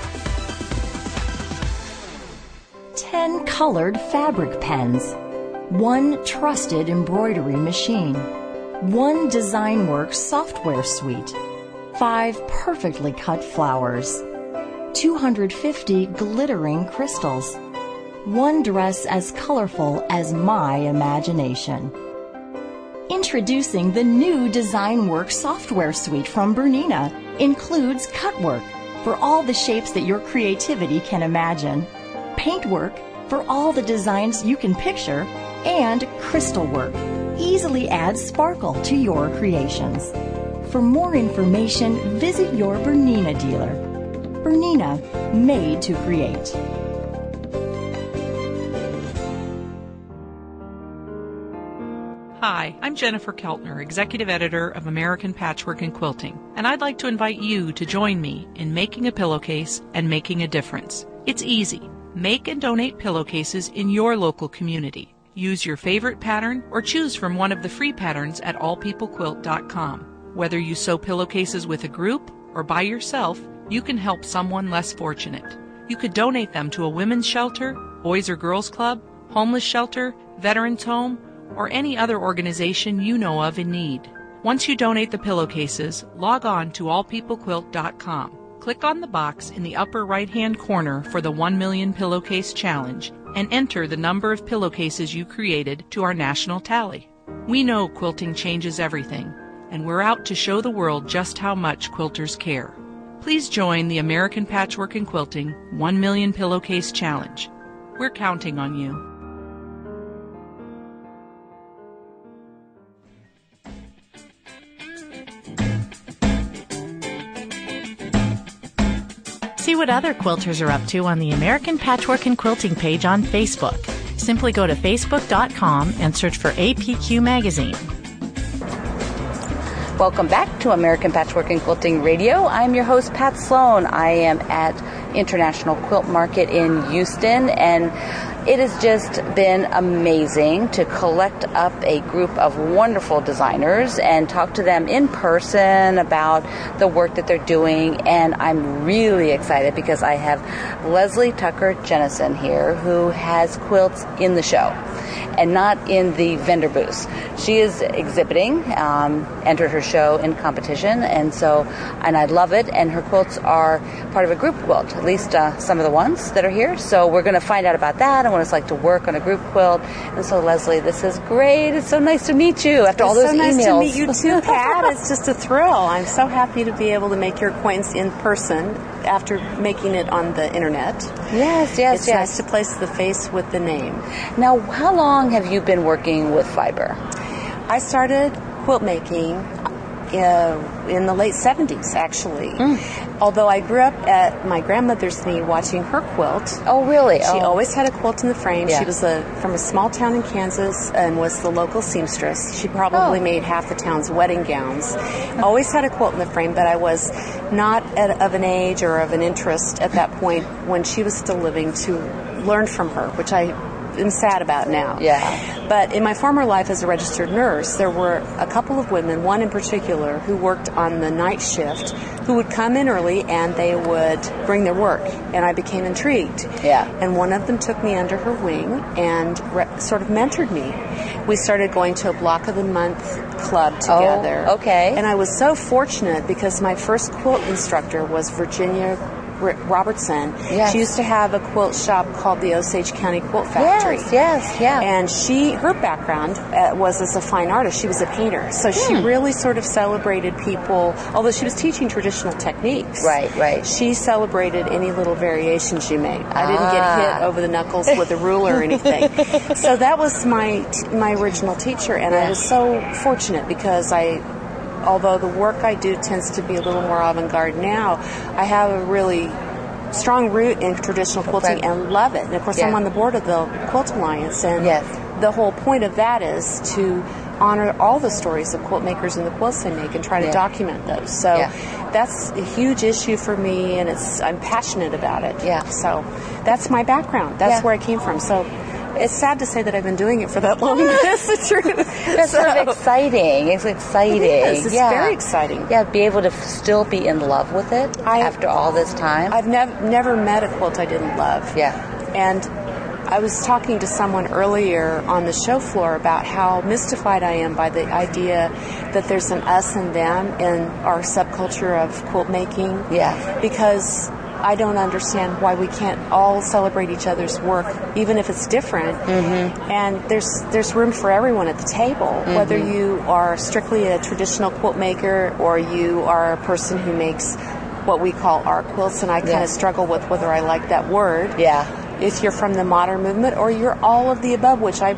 10 colored fabric pens. 1 trusted embroidery machine. 1 DesignWorks software suite. 5 perfectly cut flowers. 250 glittering crystals. 1 dress as colorful as my imagination. Introducing the new DesignWorks software suite from Bernina. Includes cutwork for all the shapes that your creativity can imagine, paintwork for all the designs you can picture, and crystal work. easily add sparkle to your creations. For more information, visit your Bernina dealer. Bernina, made to create. Hi, I'm Jennifer Keltner, Executive Editor of American Patchwork and Quilting, and I'd like to invite you to join me in making a pillowcase and making a difference. It's easy. Make and donate pillowcases in your local community. Use your favorite pattern or choose from one of the free patterns at allpeoplequilt.com. Whether you sew pillowcases with a group or by yourself, you can help someone less fortunate. You could donate them to a women's shelter, Boys or Girls Club, homeless shelter, veterans home, or any other organization you know of in need. Once you donate the pillowcases, log on to allpeoplequilt.com. Click on the box in the upper right-hand corner for the 1 Million Pillowcase Challenge and enter the number of pillowcases you created to our national tally. We know quilting changes everything, and we're out to show the world just how much quilters care. Please join the American Patchwork and Quilting 1 Million Pillowcase Challenge. We're counting on you. See what other quilters are up to on the American Patchwork and Quilting page on Facebook. Simply go to facebook.com and search for APQ Magazine. Welcome back to American Patchwork and Quilting Radio. I'm your host, Pat Sloan. I am at International Quilt Market in Houston, and it has just been amazing to collect up a group of wonderful designers and talk to them in person about the work that they're doing. And I'm really excited because I have Leslie Tucker Jennison here, who has quilts in the show and not in the vendor booths. She is exhibiting, entered her show in competition, and I love it. And her quilts are part of a group quilt, at least some of the ones that are here. So we're going to find out about that and what it's like to work on a group quilt. And so, Leslie, this is great. It's so nice to meet you after all those emails. It's so nice to meet you too, Pat. It's just a thrill. I'm so happy to be able to make your acquaintance in person after making it on the internet. Yes. It's nice to place the face with the name. Now, how long have you been working with fiber? I started quilt making in the late 70s, actually. Although I grew up at my grandmother's knee watching her quilt. Oh, really? She always had a quilt in the frame. Yeah. She was from a small town in Kansas and was the local seamstress. She probably made half the town's wedding gowns. Always had a quilt in the frame, but I was not of an age or of an interest at that point when she was still living to learn from her, which I am sad about now. Yeah. But in my former life as a registered nurse, there were a couple of women, one in particular, who worked on the night shift, who would come in early and they would bring their work. And I became intrigued. Yeah. And one of them took me under her wing and sort of mentored me. We started going to a block of the month club together. Oh, okay. And I was so fortunate because my first quilt instructor was Virginia Robertson. Yes. She used to have a quilt shop called the Osage County Quilt Factory. Yes, yeah. And her background was as a fine artist. She was a painter. So she really sort of celebrated people, although she was teaching traditional techniques. Right. She celebrated any little variations you made. I didn't get hit over the knuckles with a ruler or anything. So that was my original teacher, and I was so fortunate because although the work I do tends to be a little more avant-garde now, I have a really strong root in traditional quilting and love it. And of course, I'm on the board of the Quilt Alliance, and the whole point of that is to honor all the stories of quilt makers and the quilts they make and try to document those. So that's a huge issue for me, and I'm passionate about it. Yeah. So that's my background. That's where I came from. So it's sad to say that I've been doing it for that long, but that's the truth. That's sort of exciting. It's exciting. It is. It's very exciting. Yeah, be able to still be in love with it after all this time. I've never met a quilt I didn't love. Yeah. And I was talking to someone earlier on the show floor about how mystified I am by the idea that there's an us and them in our subculture of quilt making. Yeah. Because I don't understand why we can't all celebrate each other's work, even if it's different. Mm-hmm. And there's room for everyone at the table, whether you are strictly a traditional quilt maker or you are a person who makes what we call art quilts, and I kind of struggle with whether I like that word. Yeah. If you're from the modern movement or you're all of the above, which I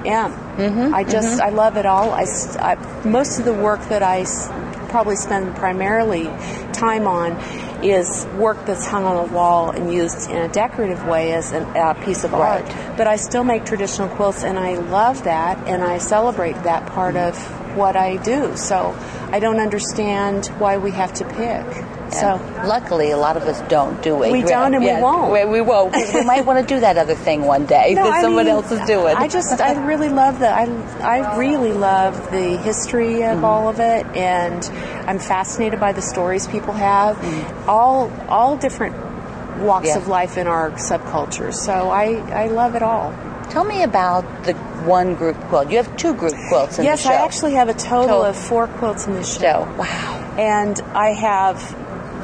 am. I love it all. Most of the work that I probably spend primarily time on is work that's hung on a wall and used in a decorative way as a piece of art. But I still make traditional quilts, and I love that, and I celebrate that part of what I do. So I don't understand why we have to pick. So luckily, a lot of us don't do it. We don't, and we won't. We won't. We might want to do that other thing one day that someone else is doing. I really love that. I really love the history of all of it, and I'm fascinated by the stories people have. All different walks of life in our subculture. So I love it all. Tell me about the one group quilt. You have 2 group quilts in the show. Yes, I actually have a total of 4 quilts in the show. Wow. And I have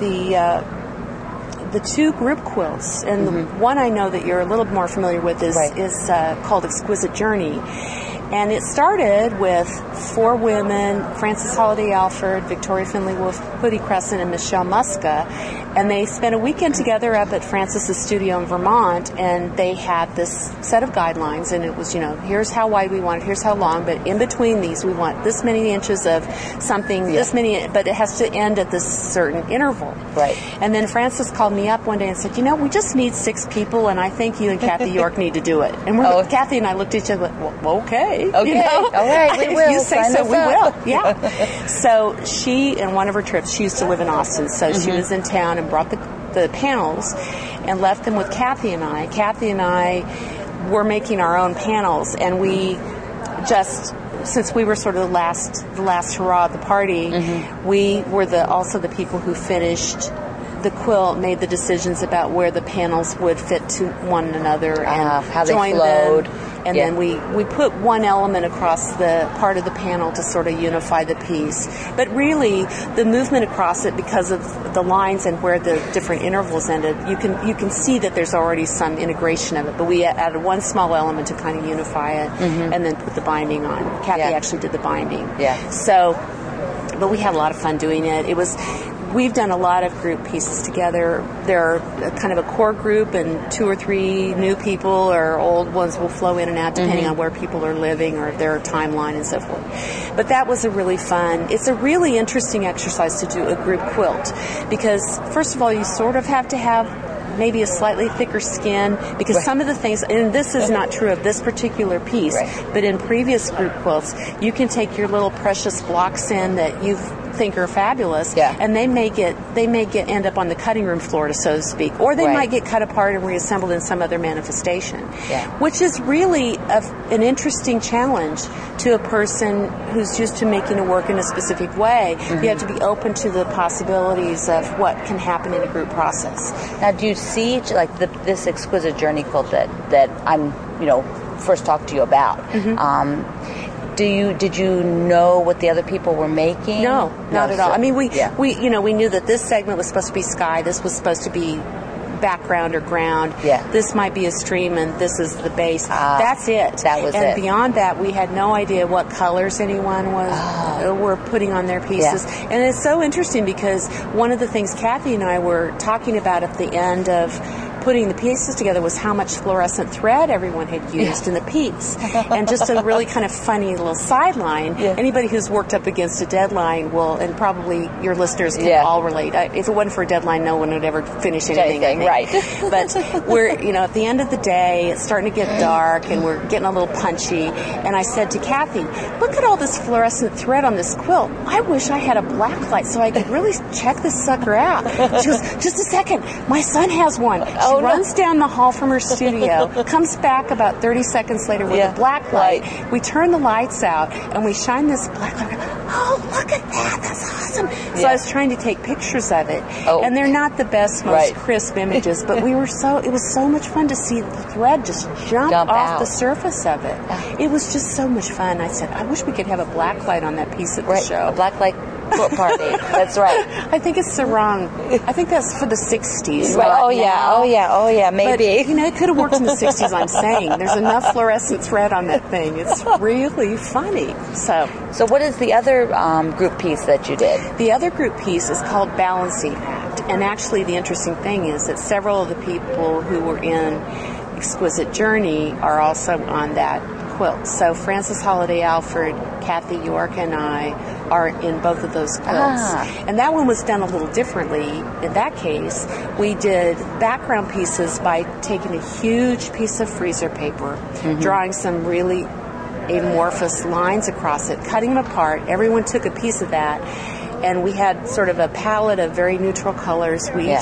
the 2 group quilts, and the one I know that you're a little more familiar with is called Exquisite Journey. And it started with 4 women, Frances Holliday Alford, Victoria Finley Wolfe, Hoodie Crescent, and Michelle Muska. And they spent a weekend together up at Frances's studio in Vermont, and they had this set of guidelines, and it was, here's how wide we want it, here's how long, but in between these we want this many inches of something, this many, but it has to end at this certain interval. Right. And then Frances called me up one day and said, we just need 6 people, and I think you and Kathy York need to do it. And Kathy and I looked at each other like, well, okay. Okay. All right, we will. If you say so, we will. Yeah. So she, in one of her trips, she used to live in Austin, so she was in town and brought the panels and left them with Kathy and I. Kathy and I were making our own panels, and we just, since we were sort of the last hurrah at the party, we were also the people who finished the quilt, made the decisions about where the panels would fit to one another and how they joined flowed. them. And then we put one element across the part of the panel to sort of unify the piece. But really, the movement across it, because of the lines and where the different intervals ended, you can see that there's already some integration of it. But we added one small element to kind of unify it, and then put the binding on. Kathy actually did the binding. Yeah. So, but we had a lot of fun doing it. We've done a lot of group pieces together. There are kind of a core group, and 2 or 3 new people or old ones will flow in and out depending on where people are living or their timeline and so forth. But that was it's a really interesting exercise to do a group quilt, because first of all, you sort of have to have maybe a slightly thicker skin, because some of the things, and this is not true of this particular piece, but in previous group quilts, you can take your little precious blocks in that you think are fabulous, and they may end up on the cutting room floor, so to speak, or they might get cut apart and reassembled in some other manifestation, which is really an interesting challenge to a person who's used to making it work in a specific way. You have to be open to the possibilities of what can happen in a group process. Now, do you see this Exquisite Journey quilt that I'm first talked to you about? Did you know what the other people were making? No, not at all. I mean, we knew that this segment was supposed to be sky, this was supposed to be background or ground. This might be a stream, and this is the base. That's it. That was it. And beyond that, we had no idea what colors anyone were putting on their pieces. And it's so interesting, because one of the things Kathy and I were talking about at the end of putting the pieces together was how much fluorescent thread everyone had used in the piece. And just a really kind of funny little sideline, anybody who's worked up against a deadline will, and probably your listeners can all relate. If it wasn't for a deadline, no one would ever finish anything. Right. But we're, at the end of the day, it's starting to get dark, and we're getting a little punchy. And I said to Kathy, look at all this fluorescent thread on this quilt. I wish I had a black light so I could really check this sucker out. She goes, just a second, my son has one. She runs down the hall from her studio, comes back about 30 seconds later with a black light. We turn the lights out, and we shine this black light. Oh, look at that. That's awesome. So I was trying to take pictures of it. And they're not the best, most crisp images, but it was so much fun to see the thread just jump off the surface of it. It was just so much fun. I said, I wish we could have a black light on that piece at the show. A black light quilt party. That's right. I think it's the wrong. I think that's for the 60s. Right. Oh yeah, maybe. But, it could have worked in the 60s, I'm saying. There's enough fluorescent thread on that thing. It's really funny. So what is the other group piece that you did? The other group piece is called Balancing Act. And actually, the interesting thing is that several of the people who were in Exquisite Journey are also on that quilts. So Frances Holiday Alford, Kathy York, and I are in both of those quilts. And that one was done a little differently. In that case, we did background pieces by taking a huge piece of freezer paper, drawing some really amorphous lines across it, cutting them apart. Everyone took a piece of that, and we had sort of a palette of very neutral colors. We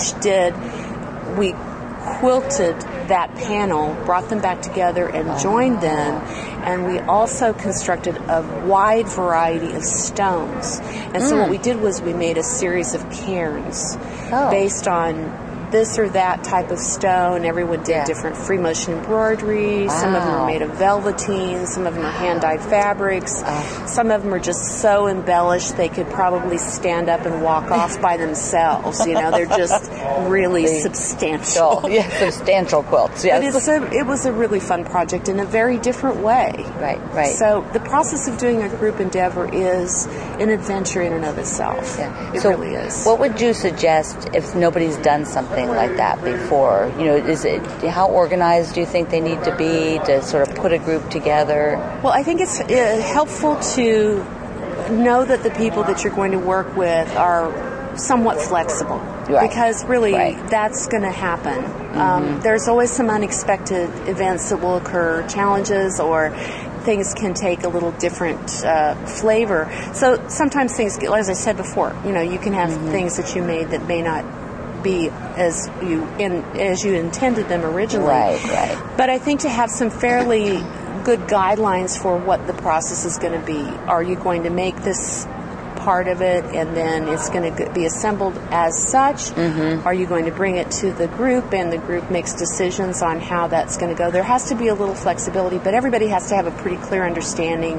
quilted that panel, brought them back together and joined them, and we also constructed a wide variety of stones. And so what we did was we made a series of cairns based on this or that type of stone. Everyone did different free motion embroidery. Some of them are made of velveteen. Some of them are hand-dyed fabrics. Some of them are just so embellished they could probably stand up and walk off by themselves. You know, they're just really substantial. Substantial quilts, yes. But it was a really fun project in a very different way. Right. So the process of doing a group endeavor is an adventure in and of itself. It really is. What would you suggest if nobody's done something like that before? You know, how organized do you think they need to be to sort of put a group together? Well, I think it's helpful to know that the people that you're going to work with are somewhat flexible, because really that's going to happen. There's always some unexpected events that will occur, challenges, or things can take a little different flavor. So sometimes things, as I said before, you know, you can have things that you made that may not be as you intended them originally. Right. But I think to have some fairly good guidelines for what the process is going to be. Are you going to make this part of it and then it's going to be assembled as such? Are you going to bring it to the group and the group makes decisions on how that's going to go? There has to be a little flexibility, but everybody has to have a pretty clear understanding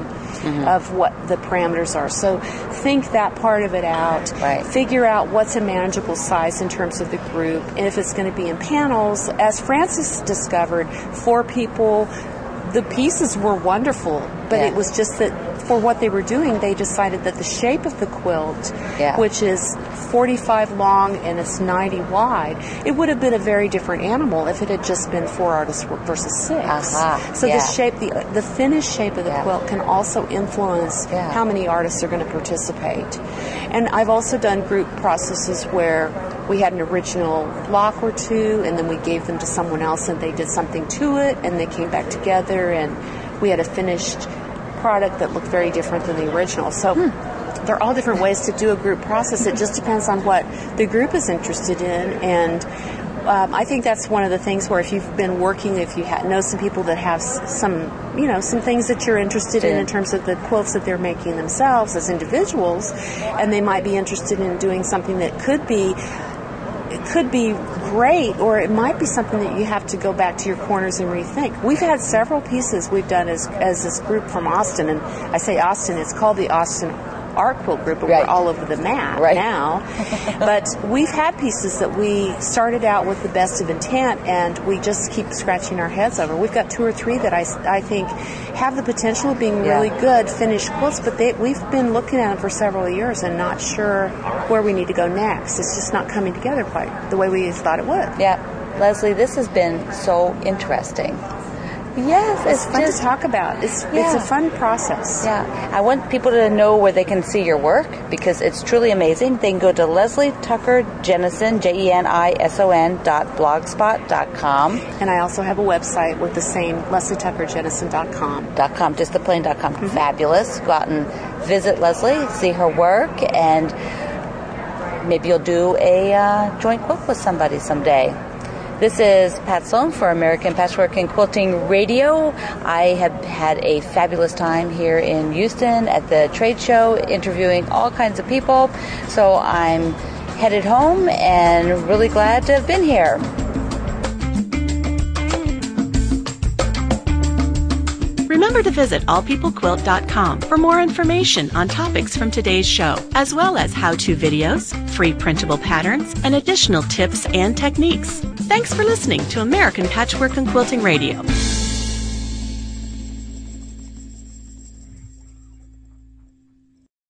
of what the parameters are. So think that part of it out. Figure out what's a manageable size in terms of the group, and if it's going to be in panels. As Frances discovered, 4 people, the pieces were wonderful, but it was just that for what they were doing, they decided that the shape of the quilt, which is 45 long and it's 90 wide, it would have been a very different animal if it had just been 4 artists versus 6. So the shape, the finished shape of the quilt can also influence how many artists are going to participate. And I've also done group processes where we had an original block or two, and then we gave them to someone else, and they did something to it, and they came back together, and we had a finished product that looked very different than the original. So there are all different ways to do a group process. It just depends on what the group is interested in, and I think that's one of the things where if you've been working, if you know some people that have some things that you're interested in terms of the quilts that they're making themselves as individuals, and they might be interested in doing something that could be great, or it might be something that you have to go back to your corners and rethink. We've had several pieces we've done as this group from Austin, and I say Austin, it's called the Austin Art Quilt Group, but we're all over the map now. But we've had pieces that we started out with the best of intent, and we just keep scratching our heads over. We've got 2 or 3 that I think have the potential of being really good finished quilts, but we've been looking at them for several years and not sure where we need to go next. It's just not coming together quite the way we thought it would. Leslie, this has been so interesting. Yes, it's fun to talk about. It's a fun process. I want people to know where they can see your work, because it's truly amazing. They can go to Leslie Tucker Jennison, JENISON.blogspot.com. And I also have a website with the same, LeslieTuckerJennison.com. Just the plain.com. Fabulous. Go out and visit Leslie, see her work, and maybe you'll do a joint quilt with somebody someday. This is Pat Sloan for American Patchwork and Quilting Radio. I have had a fabulous time here in Houston at the trade show, interviewing all kinds of people. So I'm headed home and really glad to have been here. Remember to visit allpeoplequilt.com for more information on topics from today's show, as well as how-to videos, free printable patterns, and additional tips and techniques. Thanks for listening to American Patchwork and Quilting Radio.